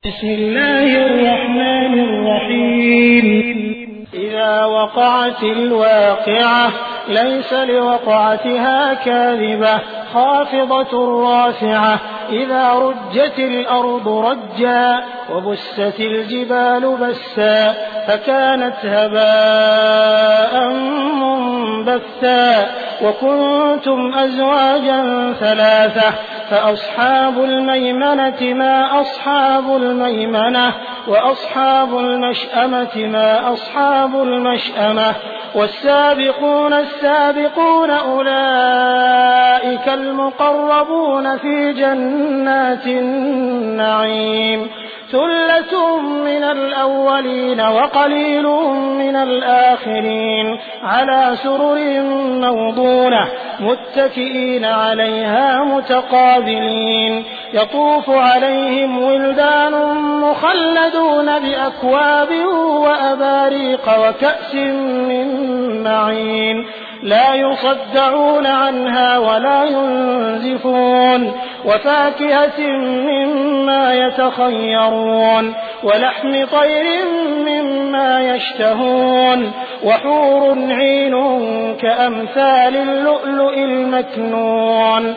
بسم الله الرحمن الرحيم إذا وقعت الواقعة ليس لوقعتها كاذبة خافضة رافعة إذا رجت الأرض رجا وبست الجبال بسا فكانت هباء منبثا وكنتم أزواجا ثلاثة فأصحاب الميمنة ما أصحاب الميمنة وأصحاب المشأمة ما أصحاب المشأمة والسابقون السابقون أولئك المقربون في جنات النعيم ثلة من الأولين وقليل من الآخرين على سرر موضونة متكئين عليها متقابلين يطوف عليهم ولدان مخلدون بأكواب وأباريق وكأس من معين لا يصدعون عنها ولا ينزفون وفاكهة مما يتخيرون ولحم طير مما يشتهون وحور عين كأمثال اللؤلؤ المكنون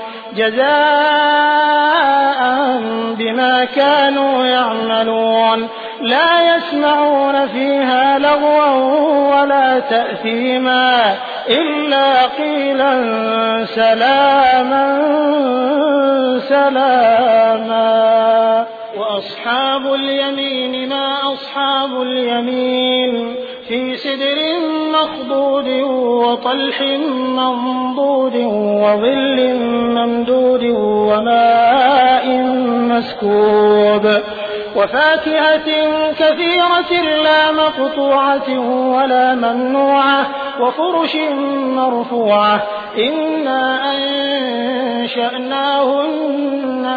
جزاء بما كانوا يعملون لا يسمعون فيها لغوا ولا تأثيما إلا قيلا سلاما سلاما وأصحاب اليمين ما أصحاب اليمين في سدر مخضود وطلح منضود وظل ممدود وماء مسكوب وفاكهة كثيرة لا مقطوعة ولا ممنوعة وفرش مرفوعة إنا أنشأناهن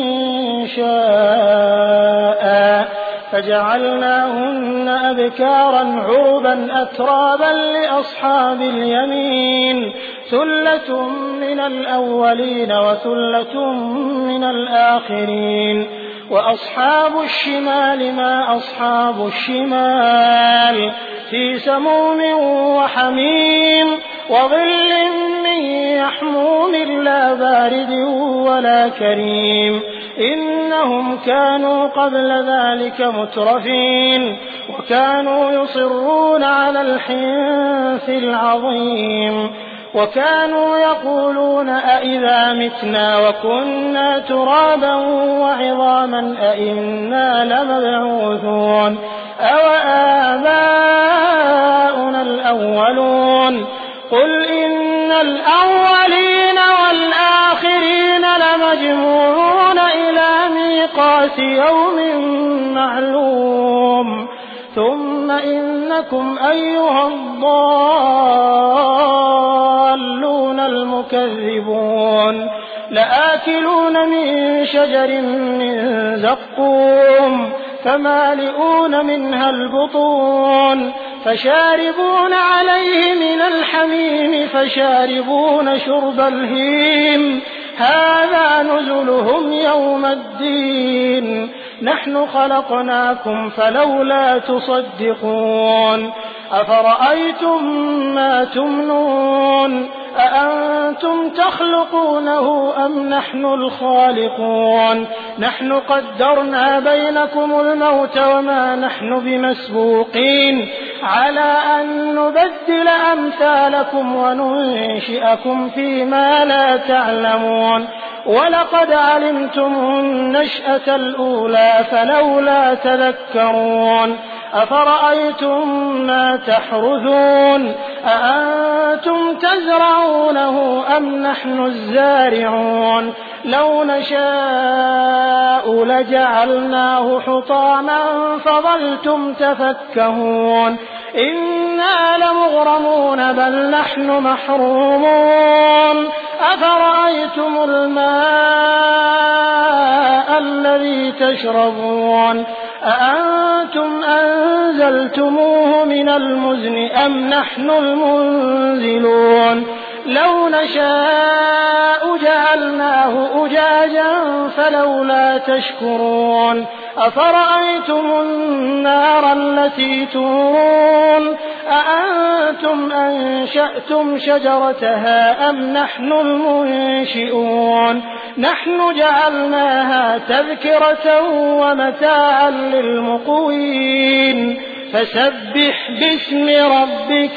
إنشاء فجعلناهن أبكارا عربا أترابا لأصحاب اليمين ثلة من الأولين وثلة من الآخرين وأصحاب الشمال ما أصحاب الشمال في سموم وحميم وظل من يحموم لا بارد ولا كريم إنهم كانوا قبل ذلك مترفين وكانوا يصرون على الحنث العظيم وكانوا يقولون أئذا متنا وكنا ترابا وعظاما أئنا لمبعوثون أوآباؤنا الأولون قل إن الأولين والآخرين لمجموعون إلى ميقات يوم معلوم ثم إنكم أيها الضالون المكذبون لآكلون من شجر من زقوم فمالئون منها البطون فشاربون عليه من الحميم فشاربون شرب الهيم هذا نزلهم يوم الدين نحن خلقناكم فلولا تصدقون أفرأيتم ما تمنون أأنتم تخلقونه أم نحن الخالقون نحن قدرنا بينكم الموت وما نحن بمسبوقين على أن نبدل أمثالكم وننشئكم فيما لا تعلمون ولقد علمتم النشأة الأولى فلولا تذكرون أفرأيتم ما تحرثون أأنتم تزرعونه أم نحن الزارعون لو نشاء لجعلناه حطاما فظلتم تفكهون إنا لمغرمون بل نحن محرومون أفرأيتم الماء الذي تشربون أأنتم أنزلتموه من المزن أم نحن المنزلون لَوْ نَشَاءُ جَعَلْنَاهُ أُجَاجًا فَلَوْلَا تَشْكُرُونَ أَفَرَأَيْتُمُ النَّارَ الَّتِي تُورُونَ أَأَنتُمْ أَنشَأْتُمْ شَجَرَتَهَا أَمْ نَحْنُ الْمُنشِئُونَ نَحْنُ جَعَلْنَاهَا تَذْكِرَةً وَمَتَاعًا لِّلْمُقْوِينَ فَسَبِّحْ بِاسْمِ رَبِّكَ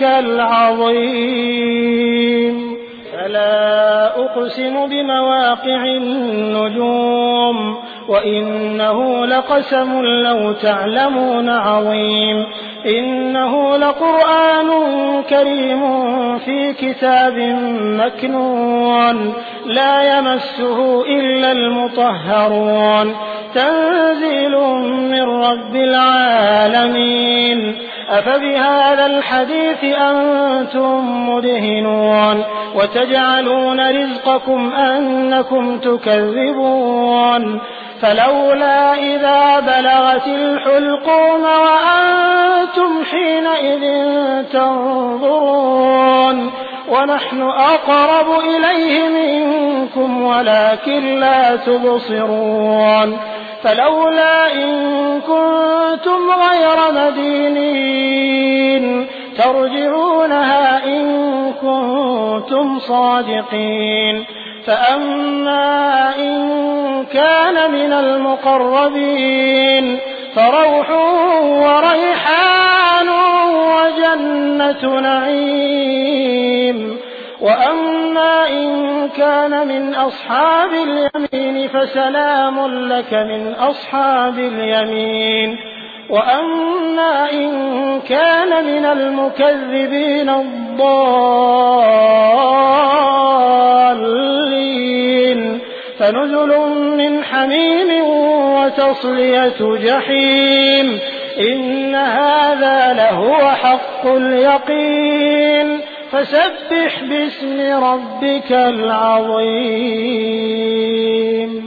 الْعَظِيمِ فَلَا أُقْسِمُ بِمَوَاقِعِ النُّجُومِ وَإِنَّهُ لَقَسَمٌ لَّوْ تَعْلَمُونَ عَظِيمٌ إِنَّهُ لَقُرْآنٌ كَرِيمٌ فِي كِتَابٍ مَّكْنُونٍ لا يَمَسُّهُ إِلَّا الْمُطَهَّرُونَ تَنزِيلٌ مِّن رَّبِّ الْعَالَمِينَ أَفَبِهَٰذَا الْحَدِيثِ أَنتُم مُّدْهِنُونَ وَتَجْعَلُونَ رِزْقَكُمْ أَنَّكُمْ تُكَذِّبُونَ فَلَوْلَا إِذَا بَلَغَتِ الْحُلْقُومَ وَأَنتُمْ حِينَئِذٍ تَنظُرُونَ وَنَحْنُ أَقْرَبُ إِلَيْهِ مِنكُمْ وَلَٰكِن لَّا تُبْصِرُونَ فَلَوْلَا إِن كُنتُمْ غَيْرَ مَدِينِينَ تَرْجِعُونَهَا إِن كُنتُمْ صَادِقِينَ فَأَمَّا إِن كَانَ مِنَ الْمُقَرَّبِينَ فَرَوْحٌ وَرَيْحَانٌ وَجَنَّةُ نَعِيمٍ وَأَمَّا إِن كَانَ مِنْ أَصْحَابِ الْيَمِينِ فَسَلَامٌ لَّكَ مِنْ أَصْحَابِ الْيَمِينِ وَأَمَّا إِن كَانَ مِنَ الْمُكَذِّبِينَ الضَّالِّينَ فَنُزُلٌ مِّنْ حَمِيمٍ وَتَصْلِيَةُ جَحِيمٍ إِنَّ هَٰذَا لَهُوَ حَقُّ الْيَقِينِ فَسَبِّحْ بِاسْمِ رَبِّكَ الْعَظِيمِ